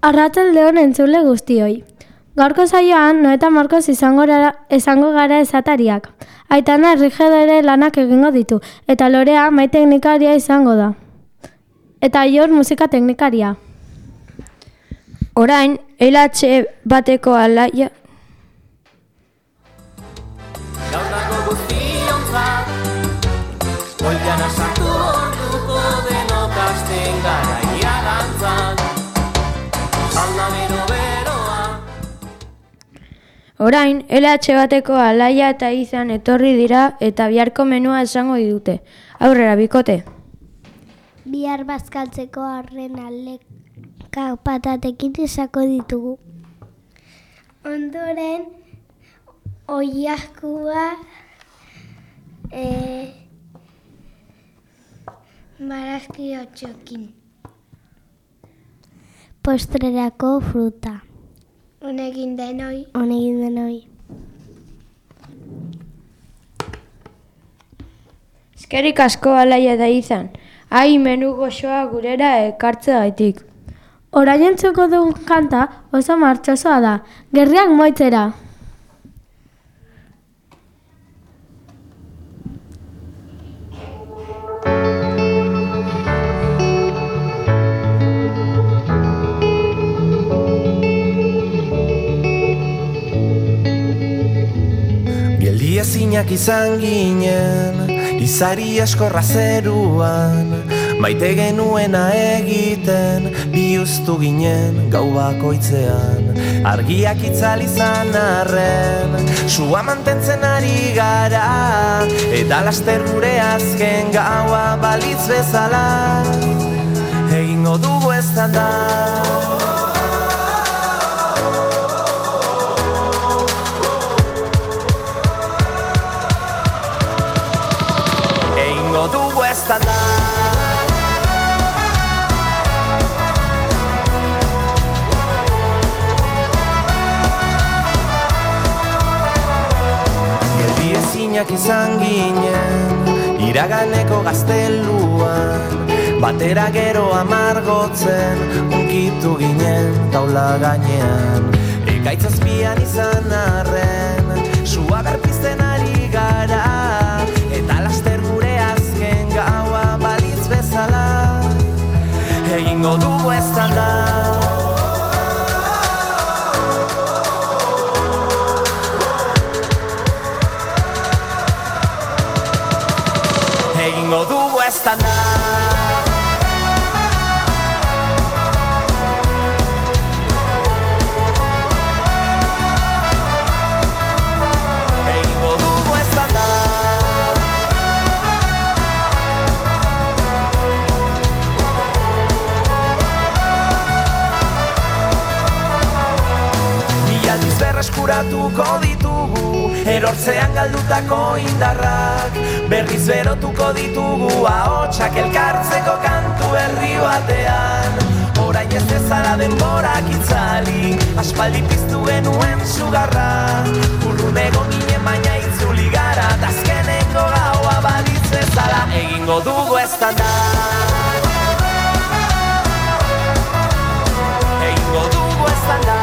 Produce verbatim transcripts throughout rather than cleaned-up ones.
Arratsalde on entzule guztioi. Gaurko saioan no eta Marcos izango gara, izango gara esatariak. Aitana errigedore lanak egingo ditu, eta Lorea mai teknikaria izango da. Eta Aior musika teknikaria. Orain, L H bateko alaia... Gaurako guztiontzat, goian asartu orduko denok hasten garaia dantzan. Alda bero beroa. Orain, L H bateko alaia eta izan etorri dira eta biharko menua esango dute. Aurrera, bikote. Bihar bazkaltzeko arren aleka patatekin esako ditugu. Ondoren, oiakua, e, marazkiotxokin. Postrerako fruta. Honekin denoi. Honekin denoi. Eskerik asko alaia da izan. Ai, menu goxoa gurera ekartze gaitik. Orain entzuko dugun kanta oso martxosoa da. Gerriak moitzera. Ezinak izan ginen, izari askorra zeruan, maite genuena egiten, bihuztu ginen gau bakoitzean. Argiak itzal izan arren, sua mantentzen ari gara, eta laster gure azken gaua balitz bezala, egingo dugu eztan da. Dugu eztan da. Geldi ezinak izan ginen, iraganeko gazteluan, batera gero amargotzen, unkitu ginen taula gainean. Ekaitzazpian izan arren, sua berpizten ari gara, eta laster gure azken gaua balitz bezala, egingo dugu eztan da. Egingo dugu eztan da. Eskuratuko ditugu, erortzean galdutako indarrak, berriz berotuko ditugu, ahotsak elkartzeko kantu herri batean. Orain ez dezala denborak itzali, aspaldi piztu genuen sugarra, urrunego ginen baina itzuli gara, azkeneko gaua balitz bezala, egingo dugu eztan da. Egingo dugu eztan da.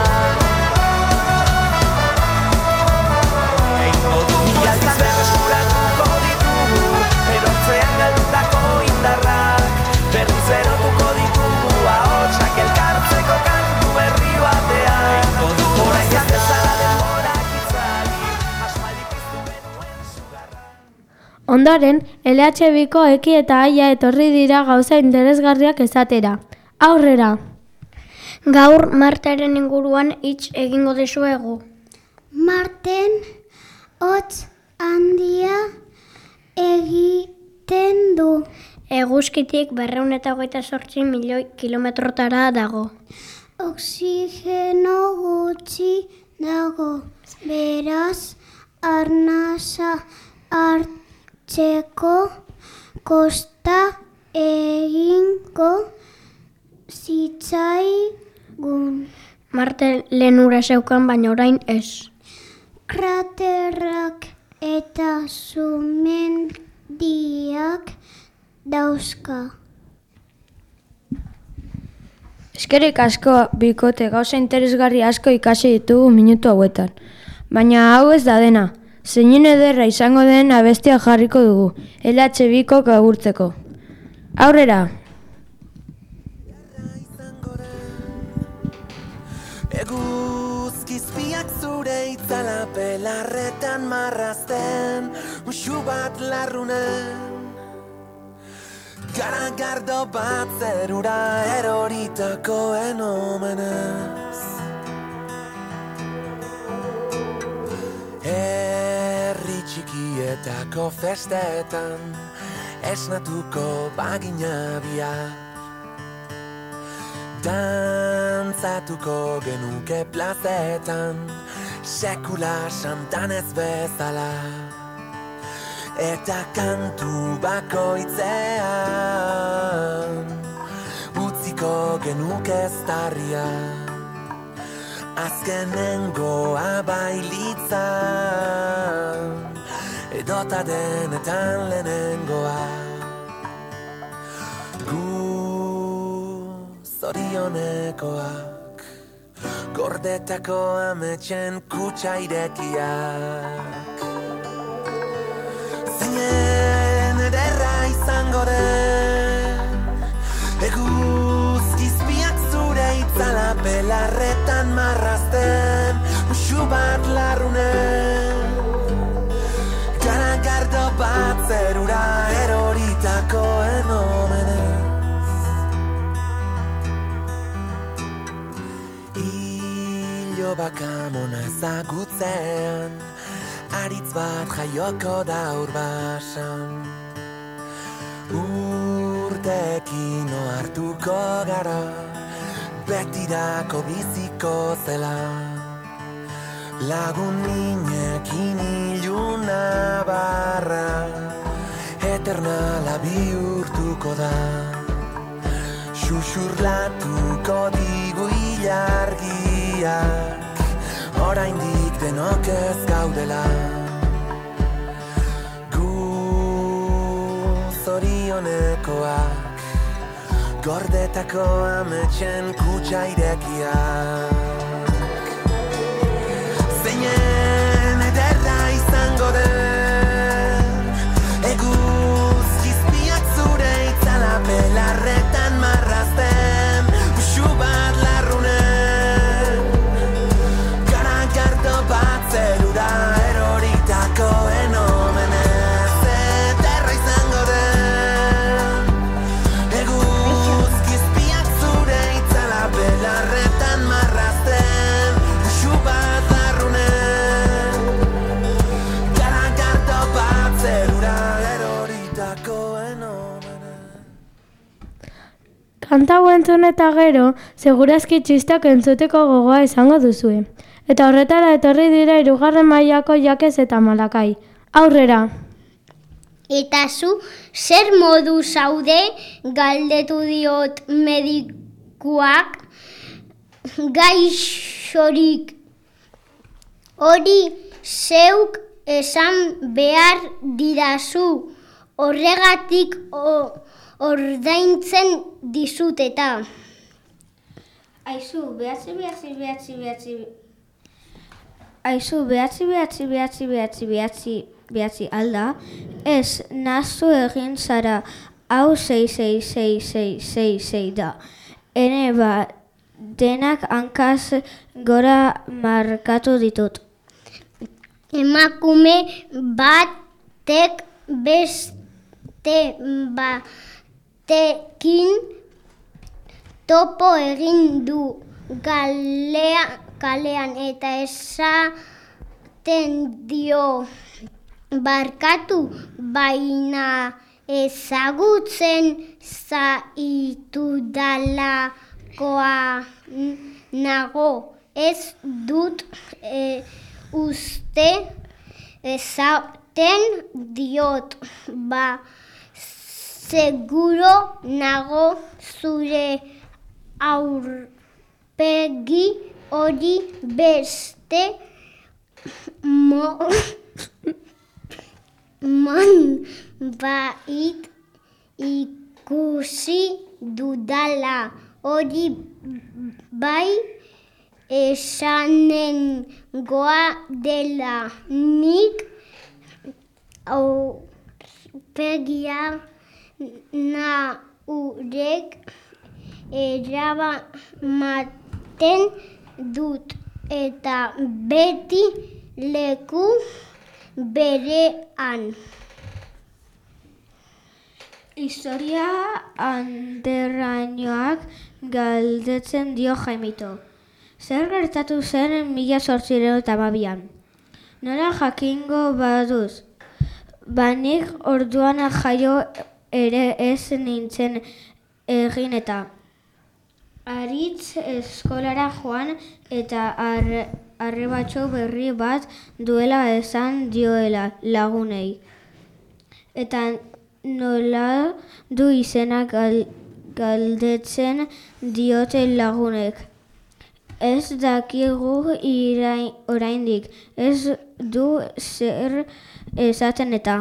Ondoren, L H biko eki eta aia etorri dira gauza interesgarriak esatera. Aurrera! Gaur Martaren inguruan hitz egingo dizuegu. Marten hotz handia egiten du. Eguzkitik berrehun eta hogeita zortzi milioi kilometrotara dago. Oxigeno gutxi dago. Beraz, arnasa hartzeko kosta egingo zitzaigun. Marte lehen ura zeukan, baina orain ez. Kraterrak eta sumendiak dauzka. Eskerrik asko bikote gauza interesgarri asko ikasi ditugu minutu hauetan. Baina hau ez da dena. Zeinen ederra izango den abestia jarriko dugu, L H biko agurtzeko. Aurrera! Eguzkizpiak zure itzala belarretan marrazten, musu bat larrunen. Garagardo bat zerura eroritakoen omenez. Herri txikietako festetan esnatuko bagina bihar. Dantzatuko genuke plazetan sekula santanez bezala. Eta kantu bakoitzean utziko genuke eztarria. Azkenengoa bailitzan edota denetan lehenengoa. Gu zorionekoak gordetako ametxen kutsa irekiak. Zeinen ederra izango den eguzkizpiak zure itzala belarretan marrazten, musu bat larrunen. Garagardo bat zerura eroritakoen omenez. Ilo bakamona ezagutzean aritz bat jaioko daur basan. Urteekin ohartuko gara, betirako biziko zela. Lagun ninekin iluna barra, eternala bihurtuko da. Xuxurlatuko digu ilargiak, oraindik denok ez gaudela. Gu zorionekoak gordetako ametxen kutsa irekiak. Zeinen ederra izango den eguzkizpiak zure itzala belarretan marrazten, musu bat larrunen. Garagardo bat zerura eroritakoen omenez. Ederra izango den eguzkizpiak zure itzala belarretan marrazten, musu bat larrunen. Garagardo bat zerura eroritakoen omenez. Kanta hau entzun eta gero, segurazki txistak entzuteko gogoa izango duzue. Eta horretara etorri dira hirugarren mailako Jakez eta Malakai. Aurrera! Eta zu, zer modu zaude galdetu diot medikuak gaixorik. Hori zeuk esan behar didazu, horregatik o- ordaintzen dizut eta. Aizu, behatzi, behatzi, behatzi, behatzi... Aizu, behatzi, behatzi, behatzi, behatzi, behatzi, behatzi alda, ez, nazu egin zara, hau sei, sei, sei, sei, sei, sei da. Ene ba, denak hankaz gora markatu ditut. Emakume batek beste batekin topo egin du galea, kalean eta esaten dio barkatu, baina ezagutzen zaitudalakoa nago. Ez dut e, uste ezaten diot, ba, seguro nago zure aurpegi hori beste mo, mon bait ikusi dudala. hori bai esanengoa dela nik aurpegia naurek eramaten dut eta beti leku berean. Historia anderrainoak galdetzen dio Jaimito. Zer gertatu zen mila zortziehun eta hamabian? Nola jakingo baduz? Banik orduan jaio ere ez nintzen egin eta Aritz eskolara joan eta arrebatxo berri bat duela esan dioela lagunei. Eta nola du izena gal, galdetzen diote lagunek. Ez dakigu irain, oraindik, ez du zer esaten eta.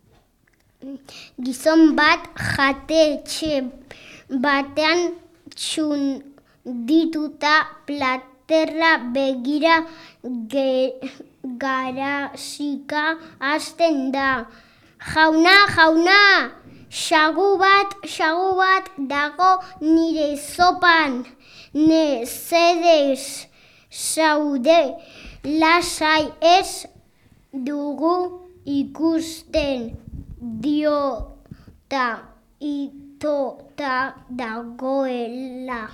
Gizon bat jatetxe batean txundituta platerra begira ge, garazika hasten da. Jauna, jauna, xagu bat, xagu bat dago nire zopan. Nezedez zaude, lasai ez dugu ikusten diota itota dagoela.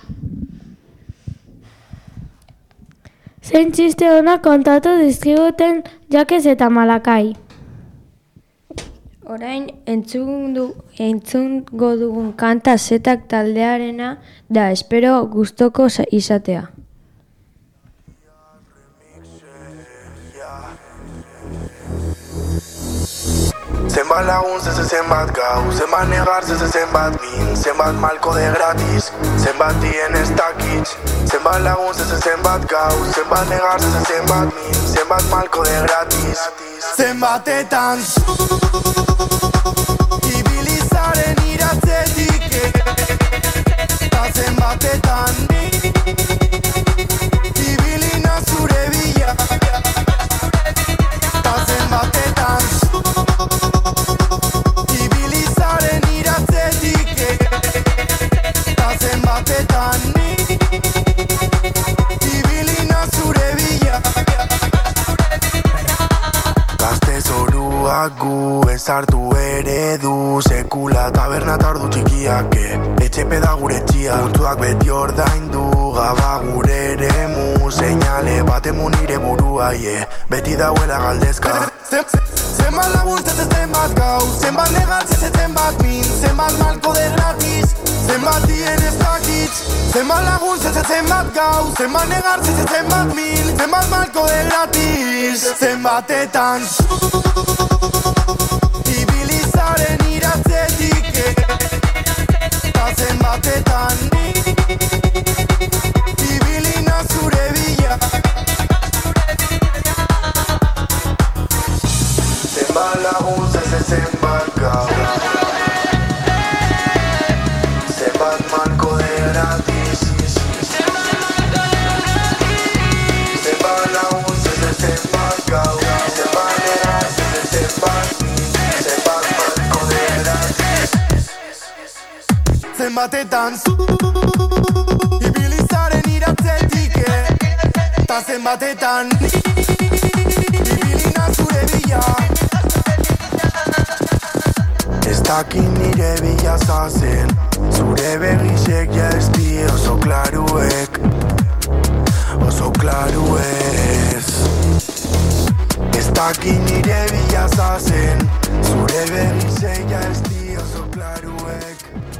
Zein txiste honak kontatu dizkiguten Jakes eta Malakai. Orain entzungo dugun kanta Zetak taldearena da, espero gustoko izatea. Zenbat lagun, zeze zenbat gau, zenbat negar, zeze zenbat min, zenbat malko de gratis, zenbat dien ez dakitz. Zenbat lagun, zeze zenbat gau, zenbat negar, zeze zenbat min, zenbat malko de gratis. Zenbatetan ibilizaren iratzetik, eta zenbatetan ibilina zure bila, eta zenbatetan ibilizaren iratzetik, eta zenbatetan ibilina zure bila. Gazte zoruak gu ezartu eredu, sekula taberna tardu txikiak, etxepe da gure txia, puntuak beti ordaindu, gaba gure eremu, seinale batemu nire burua, yeah, beti dauela galdezka. Zenbat lagun zeze zenbat gau, zenbat negar zeze zenbat min, zenbat malko de gratis, zenbat dien ez dakitz. Zenbat lagun zeze zenbat gau, zenbat negar zeze zenbat min, zenbat malko de gratis. Zenbatetan ibilizaren iratzetik, eta zenbatetan ibilina zure bila. Zenbat lagun zeze zenbat gau, zenbat malko de gratis. Zenbat lagun zeze zenbat gau, zenbat negar zeze zenbat min, zenbat malko de gratis. Zenbatetan ibilizaren iratzetik, eta zenbatetan ibilina zure bila. Ez dakin nire bila zazen, zure begisek ja ez di oso klaruek, oso klaruez. Ez dakin nire bila zazen, zure begisek ja ez di oso klaruek.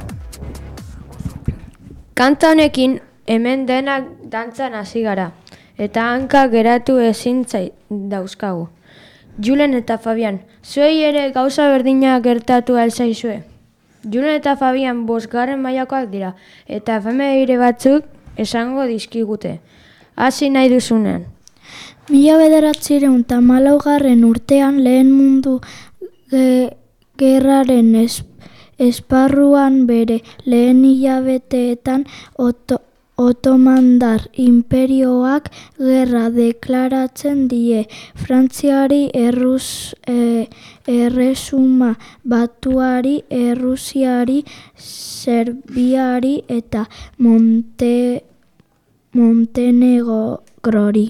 Kanta honekin hemen denak dantzan hasi gara, eta hanka geratu ezin zait dauzkagu. Julen eta Fabian, zuei ere gauza berdina gertatu alzaizue. Julen eta Fabian bosgarren mailakoak dira, eta efemere batzuk esango dizkigute. Hasi nahi duzunean. Mila bederatziehun eta hamalaugarren urtean lehen mundu ge, gerraren es, esparruan bere lehen hilabeteetan oto Otomandar inperioak gerra deklaratzen die Frantziari, Errus, e, Erresuma Batuari, Errusiari, Serbiari eta Monte, Montenegrori.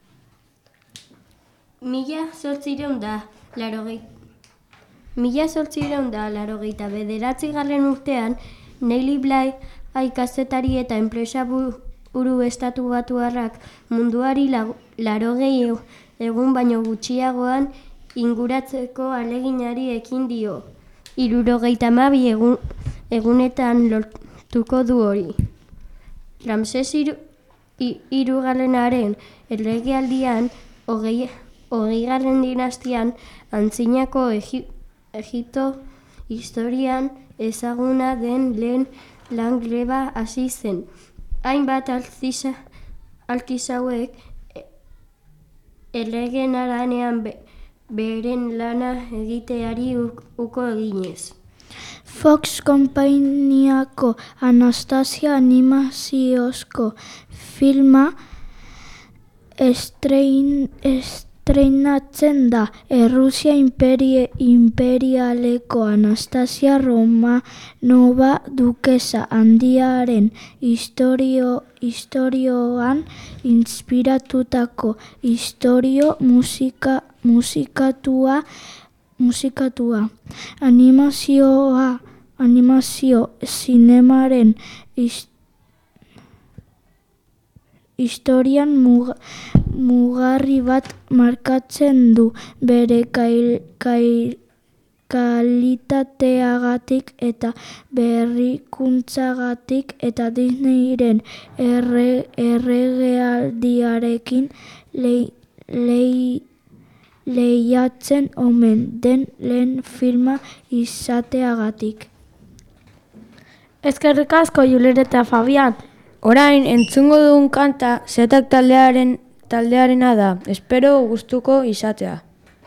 Mila zortzireun da, larogei. Mila zortzireun da, larogeita bederatzi garren urtean, Nelly Bly, kazetari eta enpresa buru estatu batuarrak munduari larogei egun baino gutxiagoan inguratzeko aleginari ekin dio. Hirurogeita hamabi egun, egunetan lortuko du hori. Ramses hirugarrenaren erregealdian, hogei, hogeigarren dinastian, antzinako Egipto historian ezaguna den lehen lan greba hasi zen. Hainbat alkizauek erregen haranean be, beren lana egiteari uko eginez. Fox konpainiako Anastasia animaziozko filma estrein, estreinatzen da. Errusia imperie, imperialeko Anastasia Romanova dukesa handiaren historio, historioan inspiratutako historio musika, musikatua musikatua. Animazioa, animazio zinemaren ist, historian mug, mugarri bat markatzen du bere kail, kail, kalitateagatik eta berrikuntzagatik eta Disneyren erre, erregealdiarekin lei, lei, lehiatzen omen den lehen filma izateagatik. Eskerrik asko, Julen eta Fabian. Orain entzungo dugun kanta Zetak taldearen taldearena da. Espero gustuko izatea.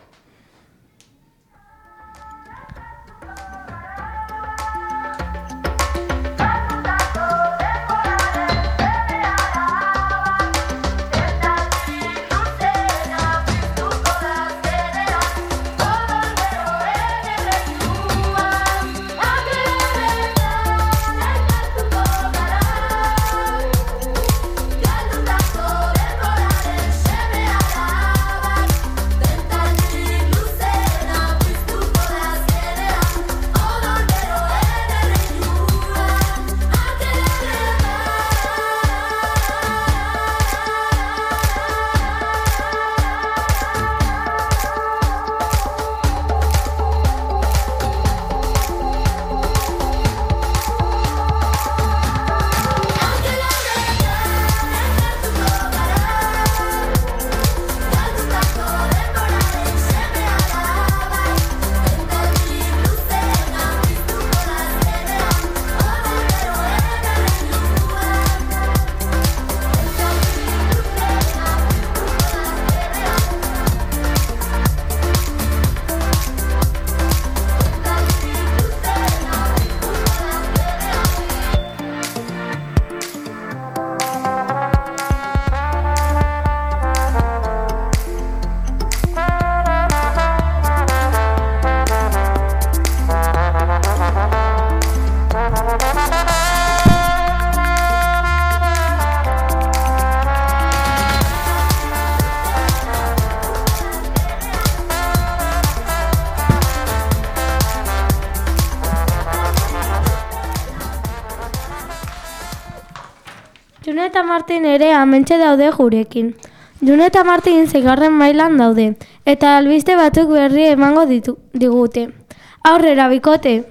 June eta Martin ere hementxe daude gurekin. June eta Martin seigarren mailan daude, eta albiste batzuk berri emango ditu, digute. Aurrera, bikote!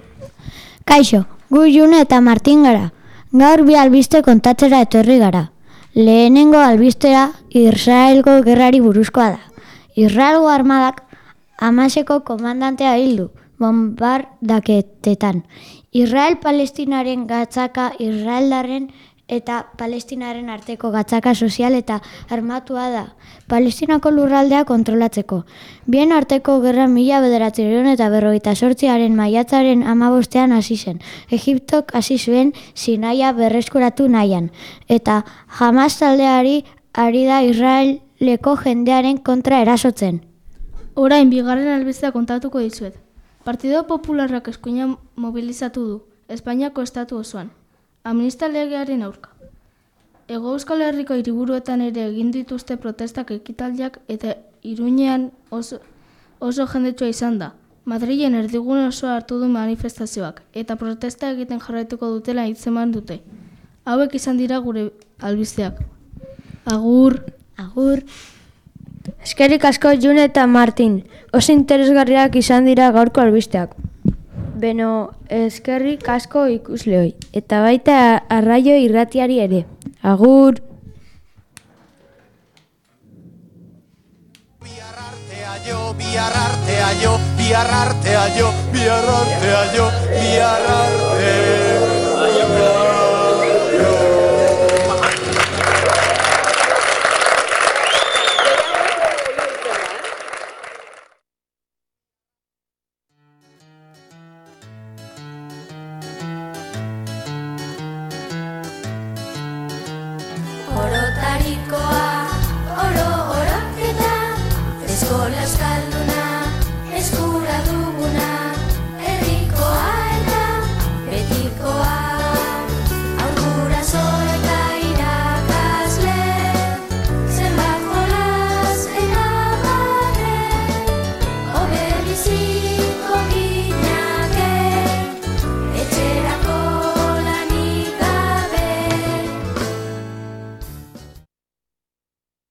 Kaixo, gu June eta Martin gara. Gaur bi albiste kontatzera etorri gara. Lehenengo albistera Israelgo gerrari buruzkoa da. Israelgo armadak Hamaseko komandantea hildu, bombardaketetan. Israel Palestinaren gatzaka Israeldarren eta Palestinaren arteko gatzaka sozial eta armatua da, Palestinako lurraldea kontrolatzeko. Bien arteko gerra mila bederatziehun eta berrogeita zortziaren maiatzaren hamabostean hasi zen. Egiptok hasi zuen Sinaia berreskuratu nahian, eta Hamas taldeari ari da Israeleko jendearen kontra erasotzen. Orain, bigarren albistea kontatuko dizuet. Partido Popularrak eskuina mobilizatu du, Espainiako estatu osoan. Amnistia legearen aurka. Hego Euskal Herriko hiriburuetan ere egin dituzte protestak ekitaldiak eta Iruñean oso, oso jendetsua izan da. Madrilen erdigune osoa hartu du manifestazioak eta protesta egiten jarraituko dutela hitzeman dute. Hauek izan dira gure albisteak. Agur. Agur. Eskerrik asko June eta Martin, oso interesgarriak izan dira gaurko albisteak. Beno, eskerrik asko ikusleoi, eta baita arraio irratiari ere. Agur! Bihar artea jo, bihar artea jo, bihar artea jo, bihar artea jo, bihar artea.